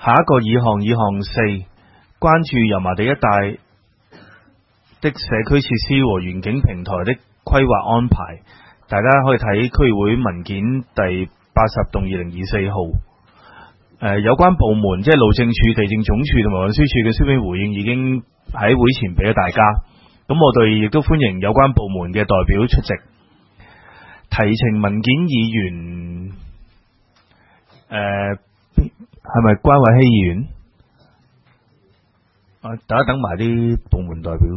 下一個議項4，關注油麻地一帶的社區設施和園景平台的規劃安排。大家可以睇區議會文件第80/2024號。有關部門即係路政署、地政總署同埋運輸署嘅書面回應已經喺會前俾咗大家。咁我哋亦都歡迎有關部門嘅代表出席。提呈文件議員係咪關偉希議員？大家等埋啲部門代表。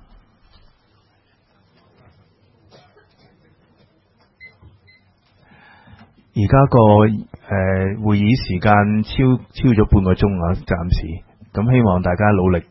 而家個會議時間超咗半個鐘啊，暫時。咁希望大家努力。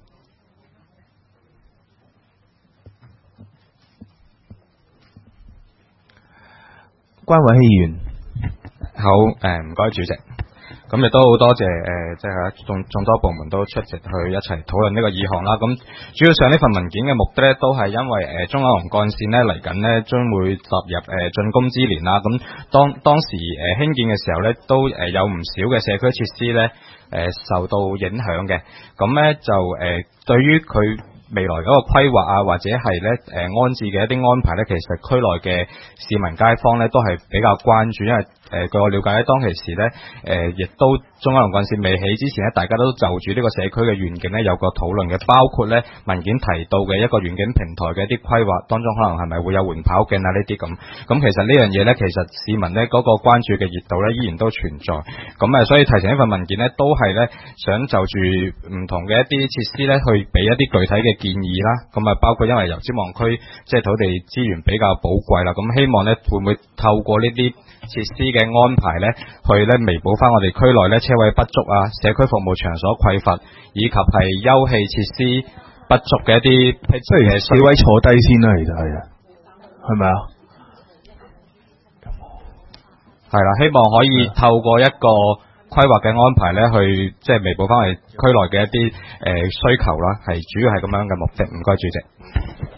關偉希議員， 好，唔該主席。咁亦都好多謝即係眾多部門都出席去一齊討論呢個議項啦。咁主要上呢份文件嘅目的咧，都係因為中九龍幹線咧嚟緊咧將會踏入竣工之年啦。咁當時興建嘅時候咧，都有唔少嘅社區設施咧受到影響嘅。咁咧就對於佢未來嗰個規劃啊，或者係咧安置嘅一啲安排咧，其實區內嘅市民街坊咧都係比較關注，因為據我了解咧，當其時咧亦都中九龍幹線未起之前咧，大家都就住呢個社區嘅願景咧有個討論嘅，包括咧文件提到嘅一個願景平台嘅一啲規劃，當中可能係咪會有緩跑徑啊呢啲咁。咁其實呢樣嘢咧，其實市民咧嗰個關注嘅熱度咧依然都存在。咁所以提呈呢份文件咧，都係咧想就住唔同嘅一啲設施咧，去俾一啲具體嘅建議啦。咁包括因為油尖旺區即係土地資源比較寶貴啦，咁希望咧會唔會透過呢啲設施嘅安排咧，去咧彌補翻我哋區內咧車位不足啊、社區服務場所匱乏，以及係休憩設施不足嘅一啲， 不如小位坐低先啦，其實係咪啊？ 係啦，希望可以透過一個規劃嘅安排咧，去即係彌補翻我哋區內嘅一啲需求啦，係主要係咁樣嘅目的。唔該，主席。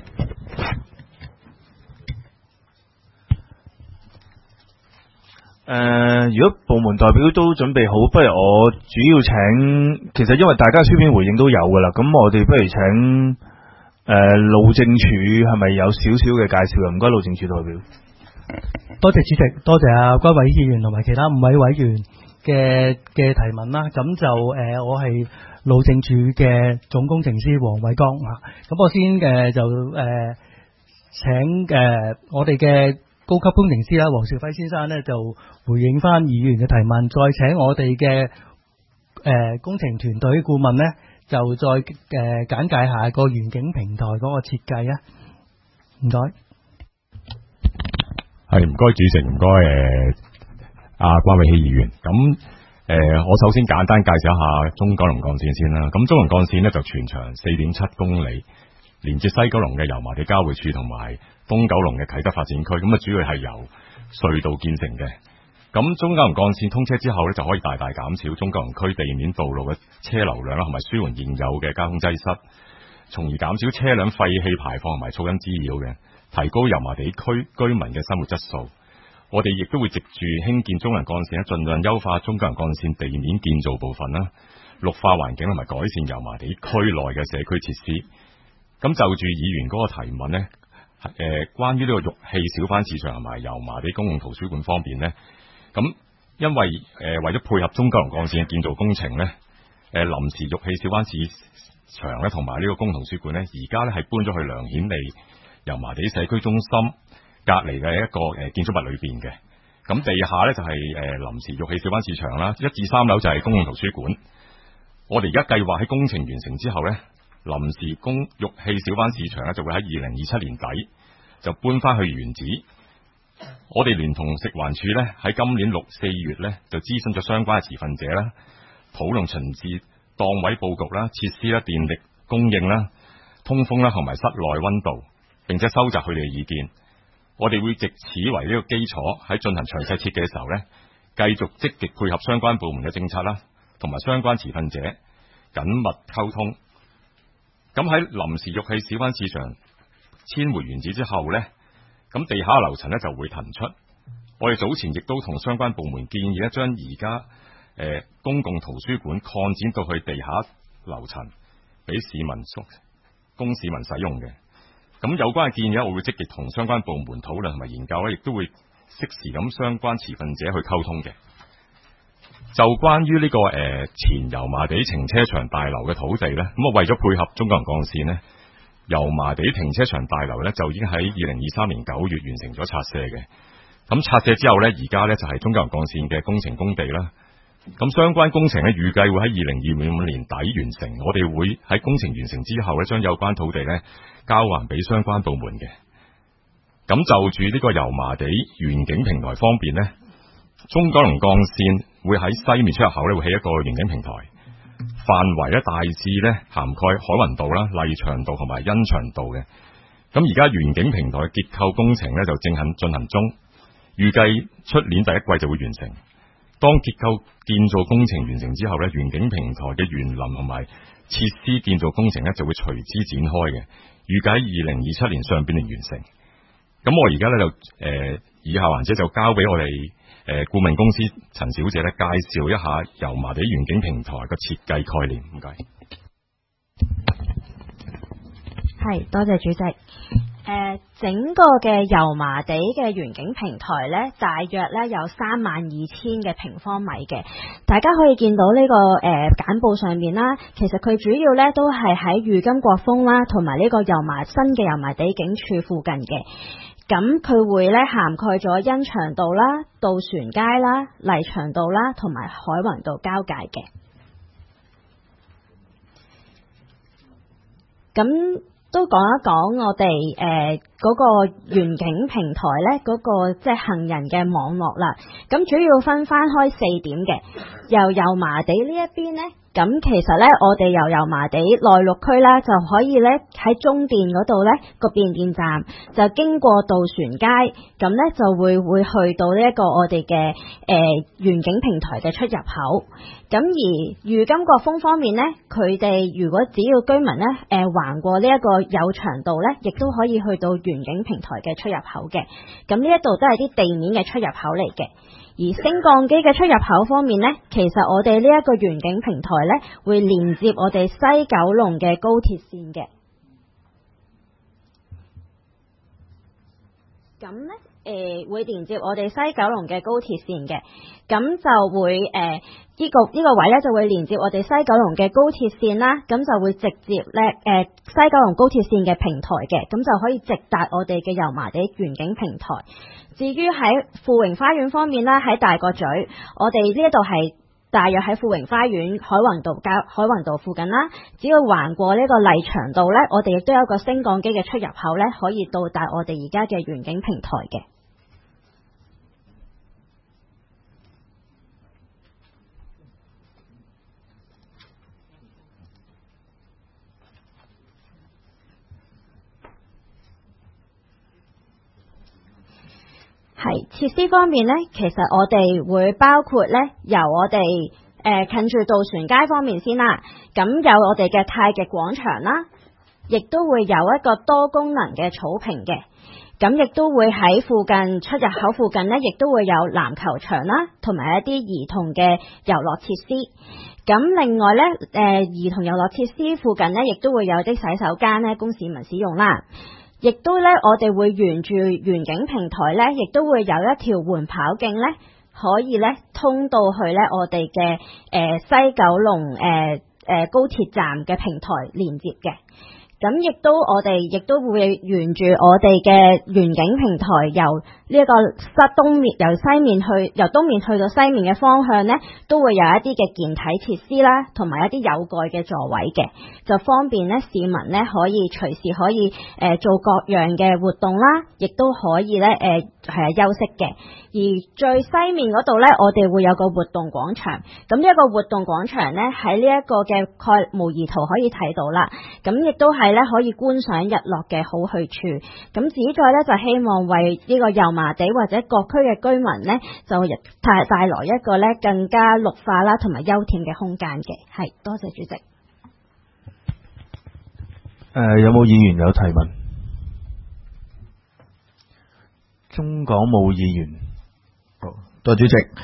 如果部門代表都準備好，不如我主要請，其實因為大家書面回應都有噶啦，咁我哋不如請路政署係咪有少少嘅介紹啊？唔該，路政署代表。 多謝主席，多謝關偉議員同埋其他5位委員嘅提問啦。咁就我係路政署嘅總工程師黃偉剛啊。咁我先就請我哋嘅高級工程師啦，黃兆輝先生咧就回應翻議員嘅提問，再請我哋嘅工程團隊顧問咧就再簡介下個園景平台嗰個設計啊。唔該。 係，唔該主席，唔該關偉希議員。咁我首先簡單介紹一下中九龍幹線先啦。咁中九龍幹線咧就全長4.7公里，連接西九龍嘅油麻地交匯處同埋東九龍嘅啟德發展區，咁主要係由隧道建成嘅。咁中九龍幹線通車之後咧，就可以大大減少中九龍區地面道路嘅車流量啦，同埋舒緩現有嘅交通擠塞，從而減少車輛廢氣排放同埋噪音滋擾嘅，提高油麻地區居民嘅生活質素。我哋亦都會藉住興建中九龍幹線咧，盡量優化中九龍幹線地面建造部分啦，綠化環境同埋改善油麻地區內嘅社區設施。咁就住議員嗰個提問呢，關於呢個玉器小販市場同埋油麻地公共圖書館方面呢，咁因為為咗配合中九龍幹線嘅建造工程呢，臨時玉器小販市場咧同埋呢個公共圖書館呢，而家呢係搬咗去梁顯利油麻地社區中心隔離嘅一個建築物裏邊嘅。咁地下呢就係臨時玉器小販市場啦，1至3樓就係公共圖書館。我哋而家計劃喺工程完成之後呢，臨時玉器小販市場咧就會喺2027年底就搬翻去原址。我哋聯同食環署咧喺今年6、4月咧就諮詢咗相關嘅持份者啦，討論巡視檔位佈局啦、設施啦、電力供應啦、通風啦同埋室內溫度，並且收集佢哋嘅意見。我哋會藉此為呢個基礎，喺進行詳細設計嘅時候咧，繼續積極配合相關部門嘅政策啦，同埋相關持份者緊密溝通。咁喺臨時玉器小販市場遷回原址之後呢，咁地下樓層呢就會騰出。我哋早前亦都同相關部門建議呢，將而家公共圖書館擴展到去地下樓層，俾供市民使用嘅。咁有關嘅建議我會積極同相關部門討論同埋研究咧，亦都會適時咁相關持份者去溝通嘅。就關於呢個前油麻地停車場大樓嘅土地呢，咁為咗配合中九龍幹線呢，油麻地停車場大樓呢就已經喺2023年9月完成咗拆卸嘅。咁拆卸之後呢，而家呢就係中九龍幹線嘅工程工地啦。咁相關工程呢，預計會喺2025年底完成。我哋會喺工程完成之後呢，將有關土地呢交還俾相關部門嘅。咁就住呢個油麻地園景平台方面呢，中九龍幹線會喺西面出入口呢會起一個園景平台，範圍呢大致呢涵蓋海雲道啦、麗祥道同埋欣祥道嘅。咁而家園景平台嘅結構工程呢就正進行中，預計出年第一季就會完成。當結構建造工程完成之後呢，園景平台嘅園林同埋設施建造工程呢就會隨之展開嘅，預計2027年上半年完成。咁我而家呢就以下環節就交俾我哋顧問公司陳小姐咧介紹一下油麻地園景平台嘅設計概念。唔該。 係，多謝主席。整個嘅油麻地嘅園景平台呢，大約呢有32,000嘅平方米嘅。大家可以見到呢個簡報上面啦，其實佢主要呢都係喺裕金國峰啦，同埋呢個新嘅油麻地警署附近嘅。咁佢會呢涵蓋咗欣祥道啦、渡船街啦、麗祥道啦，同埋海雲道交界嘅。咁都講一講我哋嗰個園景平台呢，嗰個即係行人嘅網絡啦。咁主要分翻開4點嘅，由油麻地呢一邊呢，咁其實呢，我哋由油麻地內陸區啦，就可以呢喺中電嗰度呢個變電站，就經過渡船街，咁呢就會去到呢一個我哋嘅園景平台嘅出入口。咁而裕金國峰方面呢，佢哋如果只要居民呢橫過呢一個有長道呢，亦都可以去到園景平台嘅出入口嘅。咁呢一度都係啲地面嘅出入口嚟嘅。而升降機嘅出入口方面呢，其實我哋呢一個園景平台呢，會連接我哋西九龍嘅高鐵線嘅。咁呢會連接我哋西九龍嘅高鐵線嘅，咁就會呢個位呢就會連接我哋西九龍嘅高鐵線啦，咁就會直接呢西九龍高鐵線嘅平台嘅，咁就可以直達我哋嘅油麻地園景平台。至於喺富榮花園方面啦，喺大角咀，我哋呢一度係大約喺富榮花園海雲道附近啦，只要橫過呢個麗祥道呢，我哋亦都有個升降機嘅出入口呢，可以到達我哋而家嘅園景平台嘅。係設施方面呢，其實我哋會包括呢，由我哋近住渡船街方面先啦，咁有我哋嘅太極廣場啦，亦都會有一個多功能嘅草坪嘅，咁亦都會喺附近出入口附近呢，亦都會有籃球場啦，同埋一啲兒童嘅遊樂設施。咁另外呢，兒童遊樂設施附近呢，亦都會有啲洗手間呢，供市民使用啦。亦都咧，我哋會沿住園景平台咧，亦都會有一條緩跑徑咧，可以咧通到去咧我哋嘅西九龍高鐵站嘅平台連接嘅。咁亦都我哋亦都會沿住我哋嘅園景平台，由呢一個由東面去到西面嘅方向呢，都會有一啲嘅健體設施啦，同埋一啲有蓋嘅座位嘅，就方便呢市民呢可以隨時可以做各樣嘅活動啦，亦都可以呢休息嘅。而最西面嗰度呢，我哋會有個活動廣場。咁呢一個活動廣場呢，喺呢一個嘅模擬圖可以睇到啦。咁亦都係呢可以觀賞日落嘅好去處。咁旨在呢，就希望為呢個油麻地或者各區嘅居民呢，就帶來一個呢更加綠化啦同埋優恬嘅空間嘅。係，多謝主席。 有冇議員有提問？中港冇議員。 多謝主席。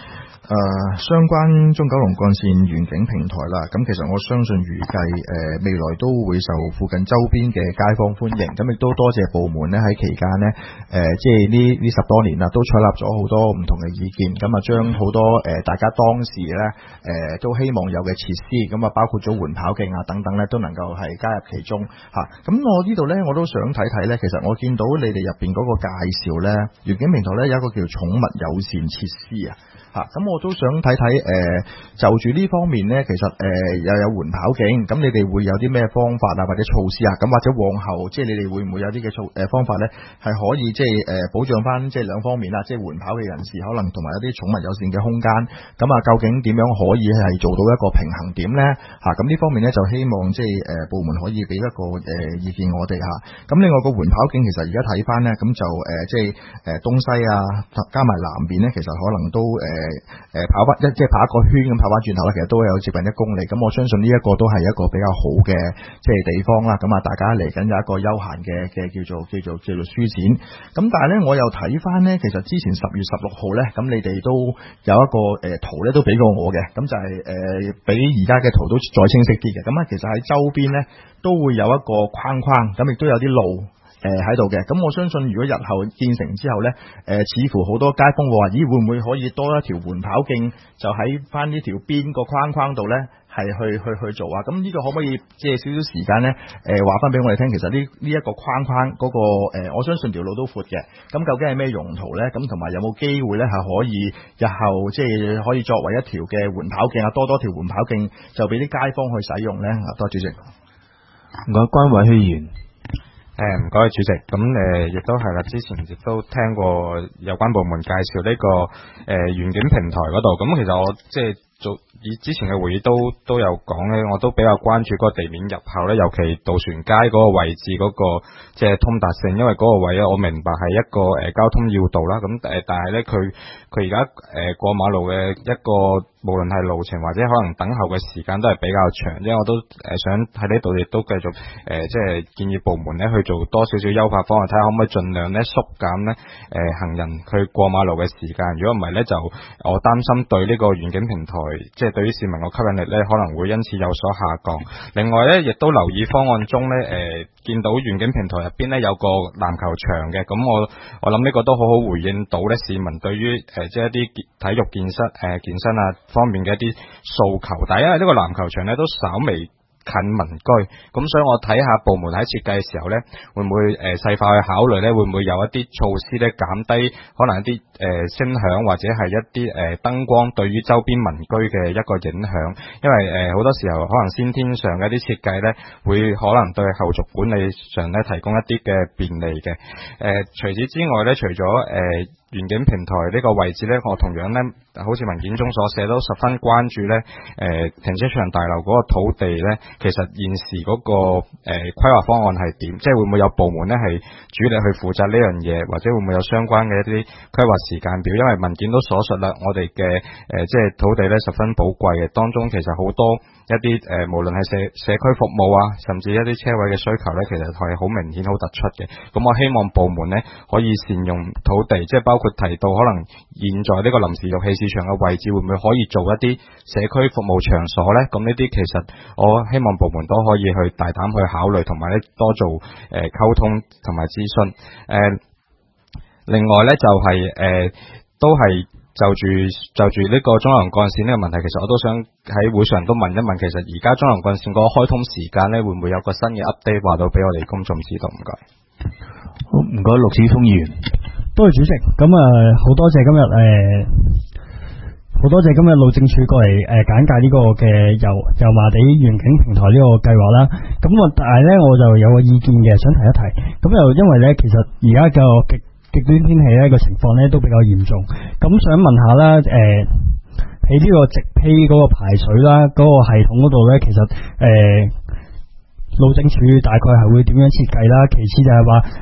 相關中九龍幹線遠景平台啦，咁其實我相信預計未來都會受附近周邊嘅街坊歡迎，咁亦都多謝部門咧喺期間咧即係呢10多年啦，都採納咗好多唔同嘅意見，咁啊將好多大家當時咧都希望有嘅設施，咁啊包括咗緩跑徑啊等等咧，都能夠係加入其中嚇。咁我呢度咧我都想睇睇咧，其實我見到你哋入邊嗰個介紹咧，遠景平台咧有一個叫寵物友善設施啊。咁我都想睇睇就住呢方面呢，其實又有緩跑徑，咁你哋會有啲咩方法啊，或者措施啊？咁或者往後即係你哋會唔會有啲嘅方法呢？係可以即係保障翻即係兩方面啦，即係緩跑嘅人士可能同埋一啲寵物友善嘅空間。咁啊，究竟點樣可以係做到一個平衡點呢？咁呢方面呢，就希望即係部門可以俾一個意見我哋嚇。咁另外個緩跑徑其實而家睇翻呢，咁就即係東西啊，加埋南邊呢，其實可能都跑翻即係跑一個圈咁跑翻轉頭啦，其實都有接近1公里。咁我相信呢一個都係一個比較好嘅即係地方啦。咁啊，大家嚟緊有一個休閒嘅叫做舒展。咁但係咧，我又睇翻咧，其實之前10月16號咧，咁你哋都有一個圖咧都俾過我嘅，咁就係比而家嘅圖都再清晰啲嘅。咁啊，其實喺周邊咧都會有一個框框，咁亦都有啲路喺度嘅。咁我相信如果日後建成之後呢，似乎好多街坊話，咦，會唔會可以多一條緩跑徑，就喺翻呢條邊個框框度呢，係去做啊？咁呢個可唔可以借少少時間呢？話翻俾我哋聽，其實呢一個框框嗰個我相信條路都闊嘅。咁究竟係咩用途呢？咁同埋有冇機會呢？係可以日後即係可以作為一條嘅緩跑徑啊，多條緩跑徑就俾啲街坊去使用呢？多謝主席。 唔該，關偉希議員。 唔該主席，咁亦都係啦，之前亦都聽過有關部門介紹呢個遠景平台嗰度，咁其實我即係以之前嘅會議都有講咧，我都比較關注嗰個地面入口咧，尤其渡船街嗰個位置嗰個即係通達性，因為嗰個位咧，我明白係一個交通要道啦，咁但係咧佢而家過馬路嘅一個無論係路程或者可能等候嘅時間都係比較長，因為我都想喺呢度亦都繼續即係建議部門咧去做多少少優化方案，睇下可唔可以盡量咧縮減咧行人去過馬路嘅時間。如果唔係咧，就我擔心對呢個遠景平台即係對於市民個吸引力咧可能會因此有所下降。另外咧，亦都留意方案中咧見到遠景平台入邊咧有個籃球場嘅，咁我諗呢個都好好回應到咧市民對於即係一啲體育健身啊方面嘅一啲訴求，但係因為呢個籃球場咧都稍微近民居，咁所以我睇下部門喺設計嘅時候呢，會唔會細化去考慮呢？會唔會有一啲措施呢，減低可能一啲聲響或者係一啲燈光對於周邊民居嘅一個影響？因為好多時候可能先天上嘅一啲設計呢，會可能對後續管理上呢提供一啲嘅便利嘅。除此之外呢，除咗遠景平台呢個位置呢，我同樣呢，好似文件中所寫，都十分關注呢停車場大樓嗰個土地呢，其實現時嗰個規劃方案係點？即係會唔會有部門呢係主力去負責呢樣嘢，或者會唔會有相關嘅一啲規劃時間表？因為文件都所述啦，我哋嘅即係土地呢十分寶貴嘅，當中其實好多一啲無論係社區服務啊，甚至一啲車位嘅需求呢，其實係好明顯好突出嘅。咁我希望部門呢可以善用土地，即係包括提到可能現在呢個臨時玉器市場嘅位置，會唔會可以做一啲社區服務場所呢？咁呢啲其實我希望部門都可以去大膽去考慮，同埋咧多做溝通同埋諮詢。另外呢，就係都係就住呢個中環幹線呢個問題，其實我都想喺會上都問一問，其實而家中環幹線個開通時間呢，會唔會有個新嘅 update 話到俾我哋公眾知道？唔該。 好，唔該，陸子峰議員。 多謝主席。咁好多謝今日好多謝今日路政署過嚟簡介呢個嘅油麻地遠景平台呢個計劃啦。咁但係咧我就有個意見嘅，想提一提。咁又因為咧，其實而家嘅極端天氣咧個情況咧都比較嚴重。咁想問下啦，喺呢個直批嗰個排水啦，嗰個系統嗰度咧，其實路政署大概係會點樣設計啦？其次就係話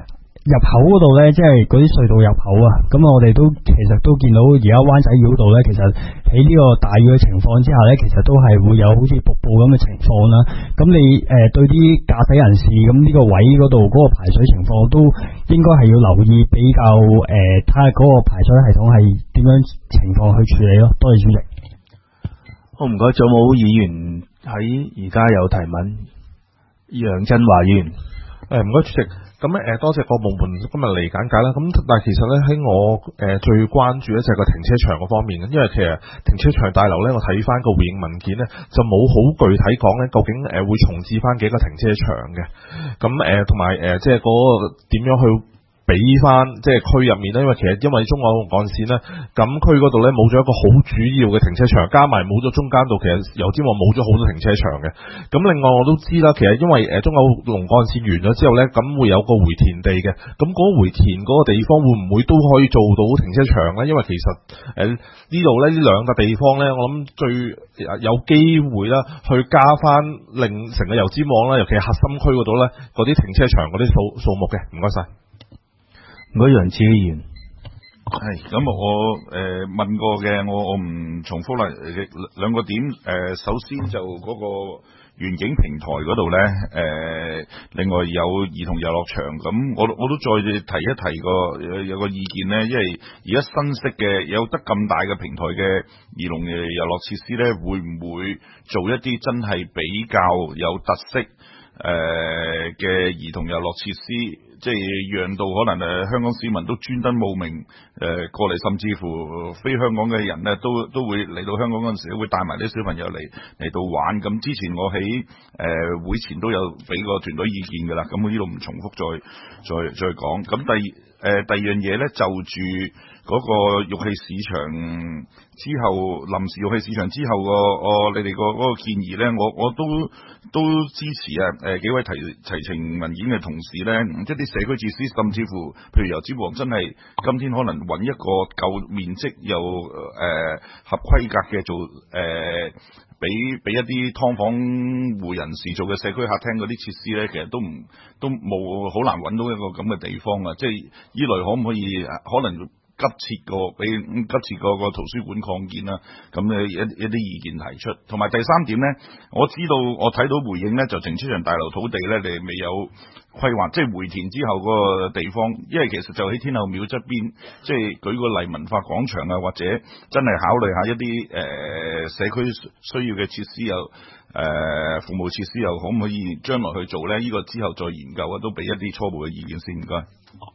入口嗰度咧，即係嗰啲隧道入口啊，咁我哋都其實都見到而家灣仔繞道咧，其實喺呢個大雨嘅情況之下咧，其實都係會有好似瀑布咁嘅情況啦。咁你對啲駕駛人士咁呢個位嗰度嗰個排水情況都應該係要留意比較睇下嗰個排水系統係點樣情況去處理咯。多謝主席。 好，唔該，仲有冇議員喺而家有提問？楊振華議員。 唔該主席，咁多謝各部門今日嚟簡介啦。咁但係其實咧喺我最關注咧就係個停車場嗰方面，因為其實停車場大樓咧，我睇翻個回應文件咧就冇好具體講咧究竟會重置翻幾個停車場嘅。咁同埋即係嗰個點樣去俾翻即係區入面咧，因為中九龍幹線咧咁區嗰度咧冇咗一個好主要嘅停車場，加埋冇咗中間度，其實油尖旺冇咗好多停車場嘅。咁另外我都知啦，其實因為中九龍幹線完咗之後咧，咁會有個回填地嘅，咁嗰回填嗰個地方會唔會都可以做到停車場咧？因為其實呢度咧呢兩個地方咧，我諗最有機會啦，去加翻令成個油尖旺啦，尤其係核心區嗰度咧嗰啲停車場嗰啲數目嘅。唔該晒。 唔該，楊志議員。 係咁，我問過嘅，我唔重複啦。兩個點，首先就嗰個遠景平台嗰度咧，另外有兒童遊樂場，咁我都再提一提有個意見咧，因為而家新式嘅有得咁大嘅平台嘅兒童遊樂設施咧，會唔會做一啲真係比較有特色嘅兒童遊樂設施？即係讓到可能香港市民都專登慕名過嚟，甚至乎非香港嘅人咧都會嚟到香港嗰陣時，會帶埋啲小朋友嚟到玩。咁之前我喺會前都有俾個團隊意見㗎啦，咁我呢度唔重複再講。咁第二樣嘢咧，就住嗰個玉器市場之後，臨時玉器市場之後你哋個嗰個建議咧，我都支持啊！幾位提呈文件嘅同事咧，即係啲社區設施，甚至乎譬如油尖旺真係今天可能揾一個夠面積又合規格嘅做俾一啲劏房戶人士做嘅社區客廳嗰啲設施咧，其實都冇好難揾到一個咁嘅地方啊！即係依類可唔可以可能急切個圖書館擴建啦，咁一啲意見提出。同埋第三點咧，我睇到回應咧，就停車場大樓土地咧，你未有規劃，即係回填之後嗰個地方，因為其實就喺天后廟側邊，即係舉個例文化廣場啊，或者真係考慮下一啲社區需要嘅設施又服務設施又可唔可以將來去做咧？呢個之後再研究啊，都俾一啲初步嘅意見先。唔該。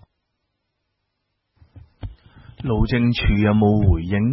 路政署有冇回應？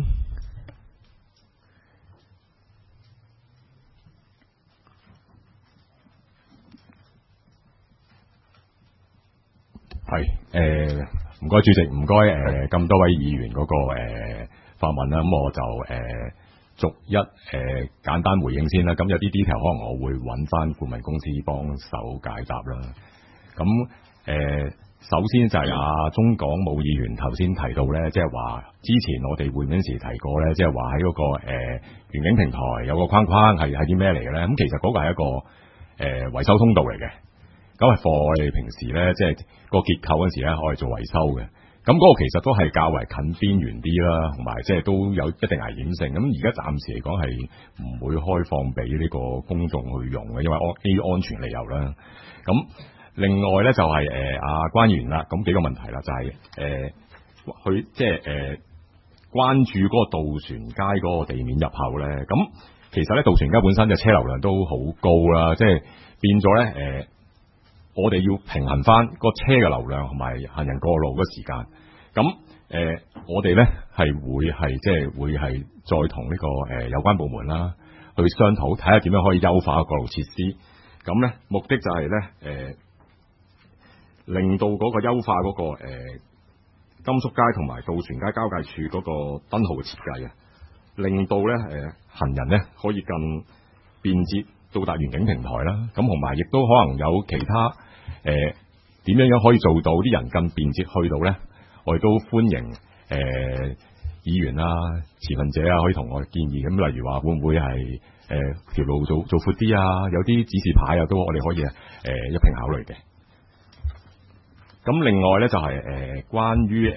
係唔該主席，唔該咁多位議員嗰個發問啦，咁我就逐一簡單回應先啦。咁有啲 detail 可能我會揾翻顧問公司幫手解答啦。咁首先就係中港武議員頭先提到咧，即係話之前我哋會面時提過咧，即係話喺嗰個遠景平台有個框框係啲咩嚟嘅咧？咁其實嗰個係一個維修通道嚟嘅，咁係貨我哋平時咧即係個結構嗰時咧可以做維修嘅。咁嗰個其實都係較為近邊緣啲啦，同埋即係都有一定危險性。咁而家暫時嚟講係唔會開放俾呢個公眾去用嘅，因為基於安全理由啦。咁另外咧就係關員啦，咁幾個問題啦，就係佢即係關注嗰個渡船街嗰個地面入口咧。咁其實咧渡船街本身嘅車流量都好高啦，即係變咗咧我哋要平衡翻個車嘅流量同埋行人過路嗰時間。咁我哋咧係會係再同呢個有關部門啦去商討，睇下點樣可以優化過路設施。咁咧目的就係咧令到嗰個優化嗰個甘肅街同埋渡船街交界處嗰個燈號嘅設計啊，令到咧行人咧可以更便捷到達遠景平台啦。咁同埋亦都可能有其他點樣可以做到啲人更便捷去到咧，我哋都歡迎議員啊、持份者啊可以同我建議。咁例如話會唔會係條路做闊啲啊？有啲指示牌啊，都我哋可以一併考慮嘅。 咁另外咧就係關於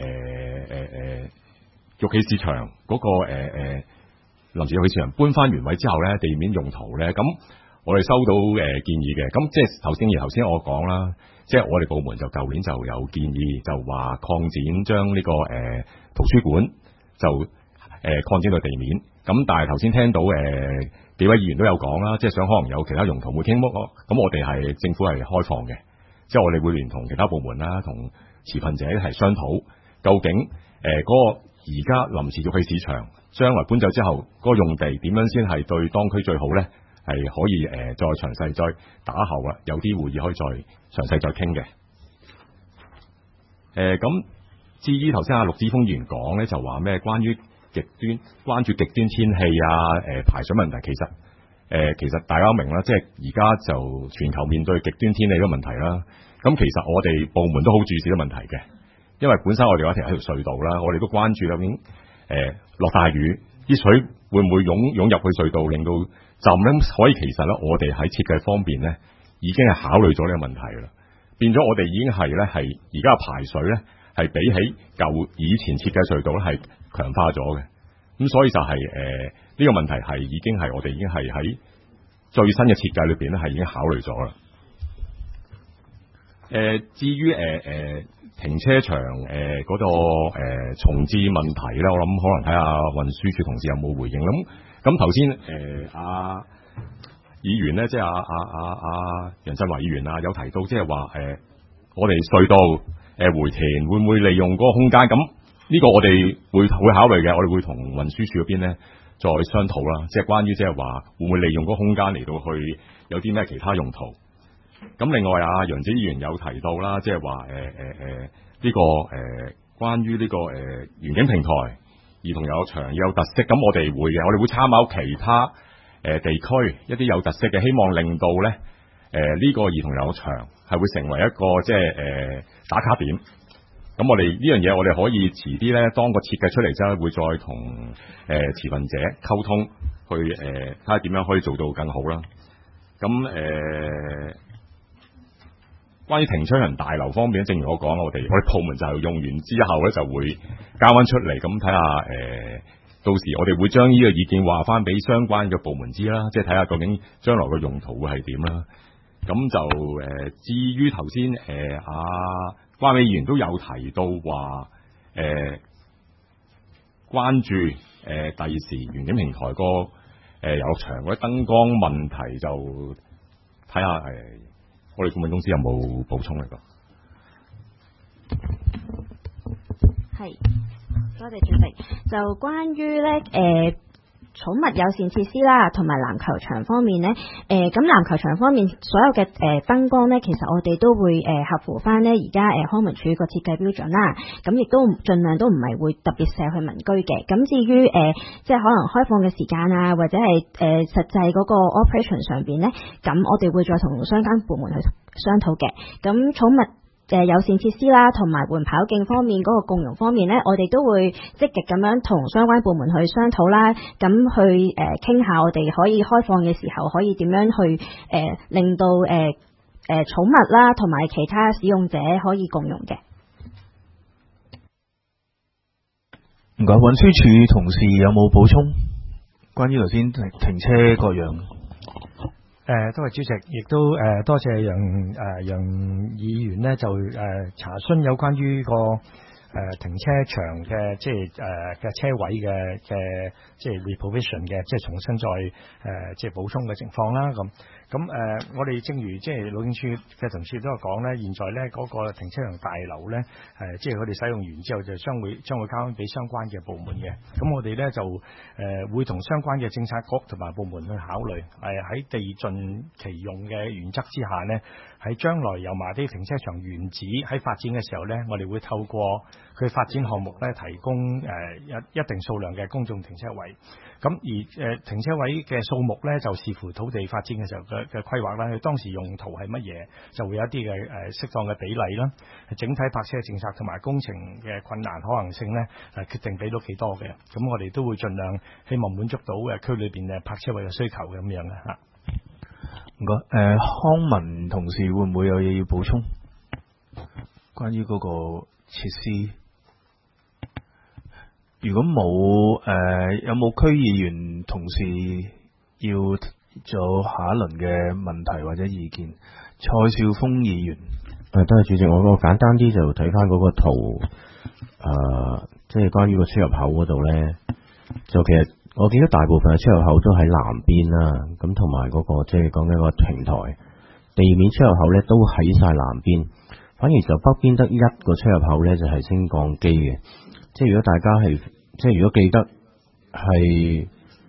玉器市場嗰個臨時玉器市場搬翻原位之後咧，地面用途咧，咁我哋收到建議嘅。咁即係頭先我講啦，即係我哋部門就舊年就有建議，就話擴展將呢個圖書館就擴展到地面。咁但係頭先聽到幾位議員都有講啦，即係想可能有其他用途會傾屋，咁我哋係政府係開放嘅，即係我哋會聯同其他部門啦，同持份者一齊商討，究竟嗰個而家臨時玉器市場將來搬走之後，嗰個用地點樣先係對當區最好咧？係可以再詳細再打後啦，有啲會議可以再詳細再傾嘅。咁至於頭先阿陸志峰議員講咧，就話咩關於關注極端天氣啊，排水問題，其實大家都明啦，即係而家就全球面對極端天氣嘅問題啦。咁其實我哋部門都好注視呢個問題嘅，因為本身我哋有一條隧道啦，我哋都關注究竟落大雨啲水會唔會湧入去隧道，令到浸咧。所以其實咧，我哋喺設計方面咧，已經係考慮咗呢個問題啦。變咗我哋已經係咧係而家排水咧係比起以前設計隧道咧係強化咗嘅。咁所以就係呢個問題係已經係我哋已經係喺最新嘅設計裏邊咧係已經考慮咗啦。至於停車場嗰個重置問題咧，我諗可能睇下運輸署同事有冇回應。咁頭先阿議員咧，即係阿楊振華議員啊，有提到即係話我哋隧道回填會唔會利用嗰個空間？咁呢個我哋會考慮嘅，我哋會同運輸署嗰邊咧再商討啦。即係關於即係話會唔會利用嗰個空間嚟到去有啲咩其他用途？咁另外阿楊子議員有提到啦，即係話呢個關於呢個園景平台兒童遊樂場要有特色，咁我哋會嘅，我哋會參考其他地區一啲有特色嘅，希望令到咧呢個兒童遊樂場係會成為一個即係打卡點。咁我哋呢樣嘢，我哋可以遲啲咧，當個設計出嚟之後，會再同持份者溝通，去睇下點樣可以做到更好啦。咁關於停車場大樓方面，正如我講，我哋部門就係用完之後咧，就會交翻出嚟，咁睇下到時我哋會將呢個意見話翻俾相關嘅部門知啦，即係睇下究竟將來嘅用途會係點啦。咁就至於頭先關美議員都有提到話關注第時園景平台個遊樂場嗰啲燈光問題，就睇下我哋顧問公司有冇補充嚟㗎？ 係，多謝主席。就關於咧寵物友善設施啦，同埋籃球場方面呢，咁籃球場方面所有嘅燈光呢，其實我哋都會合乎翻呢而家康文署個設計標準啦。咁亦都盡量都唔係會特別射去民居嘅。咁至於即係可能開放嘅時間啊，或者係實際嗰個 operation 上邊呢，咁我哋會再同相關部門去商討嘅。咁寵物友善設施啦，同埋緩跑徑方面嗰個共融方面呢，我哋都會積極咁樣同相關部門去商討啦，咁去傾下我哋可以開放嘅時候可以點樣去令到寵物啦同埋其他使用者可以共融嘅。 唔該，運輸署同事有冇補充？關於頭先停車各樣。 多謝主席，亦都多謝楊議員呢，就查詢有關於個停車場嘅即係嘅車位嘅即係 reprovision 嘅即係重新再即係補充嘅情況啦。咁我哋正如即係路政署嘅同事都有講咧，現在咧嗰個停車場大樓咧即係佢哋使用完之後就將會交翻俾相關嘅部門嘅。咁我哋咧就會同相關嘅政策局同埋部門去考慮喺地盡其用嘅原則之下咧，喺將來油麻地停車場原址喺發展嘅時候咧，我哋會透過佢發展項目咧提供一定數量嘅公眾停車位。咁而停車位嘅數目咧就視乎土地發展嘅時候嘅規劃啦，佢當時用途係乜嘢，就會有一啲嘅適當嘅比例啦。整體泊車政策同埋工程嘅困難可能性咧決定俾到幾多嘅。咁我哋都會盡量希望滿足到區裏邊嘅泊車位嘅需求咁樣嘅嚇。唔該，康文同事會唔會有嘢要補充？ 關於嗰個設施，如果冇有冇區議員同事要做下一輪嘅問題或者意見？蔡少峰議員， 多謝主席，我簡單啲就睇翻嗰個圖，即係關於個出入口嗰度咧，就其實我見到大部分嘅出入口都喺南邊啦，咁同埋嗰個即係講緊個平台地面出入口咧都喺晒南邊，反而就北邊得一個出入口咧就係升降機嘅，即係如果大家係即係如果記得係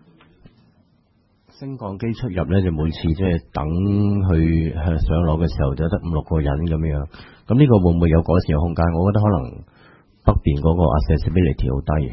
升降機出入咧，就每次即係等去上落嘅時候就得5-6個人咁樣，咁呢個會唔會有改善嘅空間？我覺得可能北邊嗰個 accessibility 好低。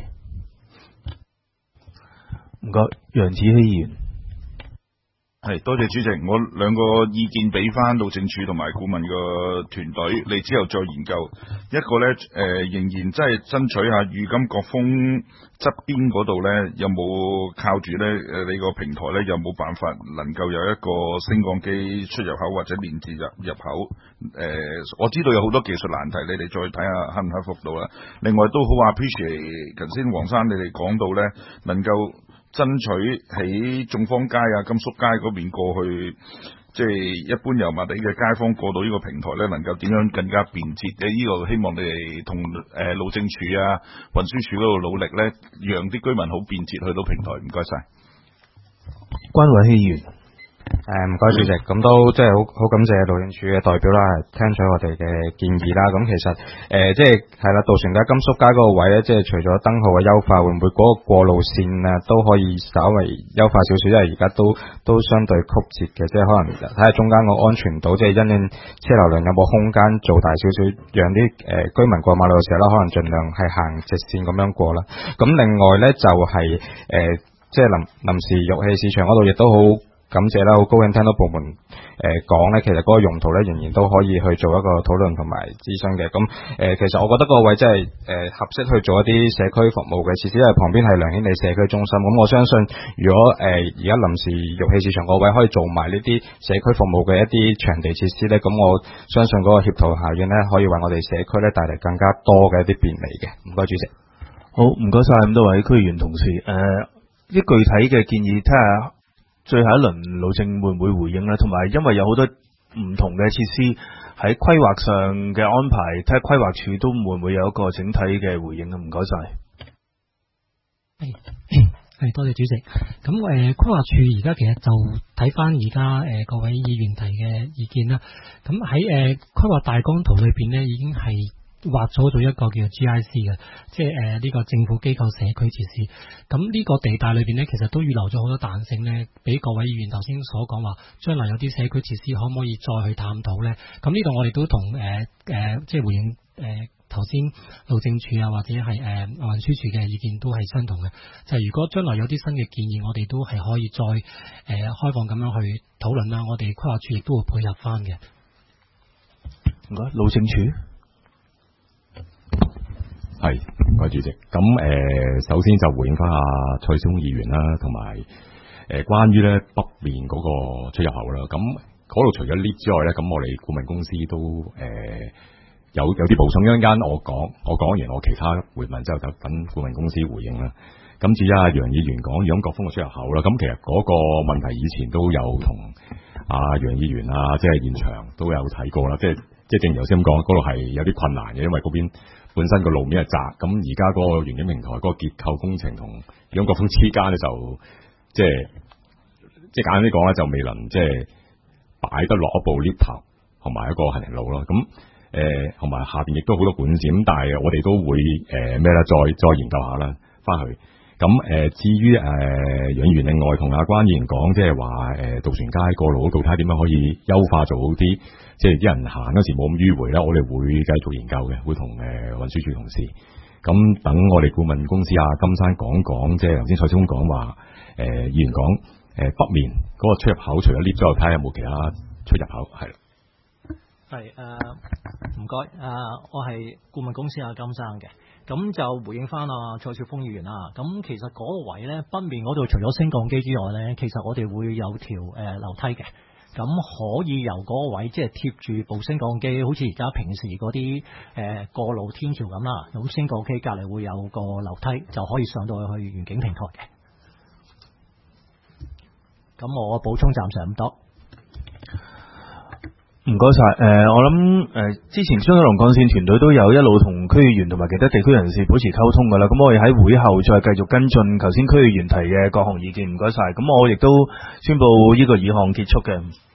唔該，楊子希議員。 係，多謝主席。我兩個意見俾翻路政署同埋顧問個團隊，你之後再研究。一個呢，仍然真係爭取下御金閣峰側邊嗰度呢，有冇靠住呢？你個平台呢，有冇辦法能夠有一個升降機出入口或者連接入口？我知道有好多技術難題，你哋再睇下克唔克服到啦。另外都好 appreciate，頭先黃生你哋講到呢，能夠爭取喺眾坊街啊、甘肅街嗰邊過去，即係一般油麻地嘅街坊過到呢個平台咧，能夠點樣更加便捷嘅？呢個希望你哋同路政署啊、運輸署嗰度努力咧，讓啲居民好便捷去到平台。唔該晒。 關偉希議員。 唔該主席，咁都即係好感謝路政署嘅代表啦，聽取我哋嘅建議啦。咁其實即係係啦，渡船街、甘肅街嗰個位咧，即係除咗燈號嘅優化，會唔會嗰個過路線啊都可以稍微優化少少？因為而家都相對曲折嘅，即係可能睇下中間個安全島，即係因應車流量有冇空間做大少少，讓啲居民過馬路嘅時候啦，可能盡量係行直線咁樣過啦。咁另外咧就係即係臨時玉器市場嗰度亦都好感謝啦，好高興聽到部門講咧，其實嗰個用途咧仍然都可以去做一個討論同埋諮詢嘅。咁其實我覺得嗰個位真係合適去做一啲社區服務嘅設施，因為旁邊係梁顯利社區中心。咁我相信，如果而家臨時玉器市場個位可以做埋呢啲社區服務嘅一啲場地設施咧，咁我相信嗰個協同效應咧，可以為我哋社區咧帶嚟更加多嘅一啲便利嘅。唔該主席。 好，唔該晒咁多位區議員同事。啲具體嘅建議睇下。最後一輪路政會唔會回應咧？同埋因為有好多唔同嘅設施喺規劃上嘅安排，睇下規劃署都會唔會有一個整體嘅回應啊？唔該晒。 係多謝主席。咁規劃署而家其實就睇翻而家各位議員提嘅意見啦。咁喺規劃大綱圖裏邊呢，已經係劃咗做一個叫做 GIC 嘅，即係呢個政府機構社區設施。咁呢個地帶裏邊呢，其實都預留咗好多彈性呢，俾各位議員頭先所講話，將來有啲社區設施可唔可以再去探討呢？咁呢度我哋都同即係回應頭先路政署啊，或者係運輸署嘅意見都係相同嘅。就係如果將來有啲新嘅建議，我哋都係可以再開放咁樣去討論啦。我哋規劃署亦都會配合翻嘅。 唔該，路政署。 係，唔該主席。咁首先就回應翻阿蔡少峰議員啦，同埋關於咧北面嗰個出入口啦。咁嗰度除咗 lift 之外咧，咁我哋顧問公司都有啲補充。一陣間我講完我其他回問之後，就等顧問公司回應啦。咁至於阿楊議員講御金閣峰嘅出入口啦，咁其實嗰個問題以前都有同阿楊議員啊，即係現場都有睇過啦。即係正如頭先咁講，嗰度係有啲困難嘅，因為嗰邊本身個路面係窄，咁而家嗰個園景平台嗰個結構工程同御金閣峰之間咧，就即係簡單啲講咧，就未能即係擺得落一部 lift 頭同埋一個行人路咯。咁同埋下邊亦都好多管線，咁但係我哋都會咩啦，再研究下啦，翻去。咁至於楊議員另外同阿關議員講，即係話渡船街過路嗰度睇下點樣可以優化做好啲，即係啲人行嗰時冇咁迂迴啦。我哋會繼續研究嘅，會同運輸署同事。咁等我哋顧問公司阿金山講，即係頭先蔡少峰講話，議員講北面嗰個出入口除咗 lift 之外，睇下有冇其他出入口係。 係唔該，我係顧問公司阿金生嘅。咁就回應翻蔡少峰議員啦。咁其實嗰個位呢，北面嗰度除咗升降機之外呢，其實我哋會有條樓梯嘅。 咁可以由嗰個位即係貼住部升降機，好似而家平時嗰啲過路天橋咁啦。咁升降機隔離會有個樓梯，就可以上到去遠景平台嘅。咁我補充暫時咁多。 唔該晒，我諗之前中九龍幹線團隊都有一路同區議員同埋其他地區人士保持溝通噶啦，咁我哋喺會後再繼續跟進頭先區議員提嘅各項意見，唔該晒，咁我亦都宣布呢個議項結束嘅。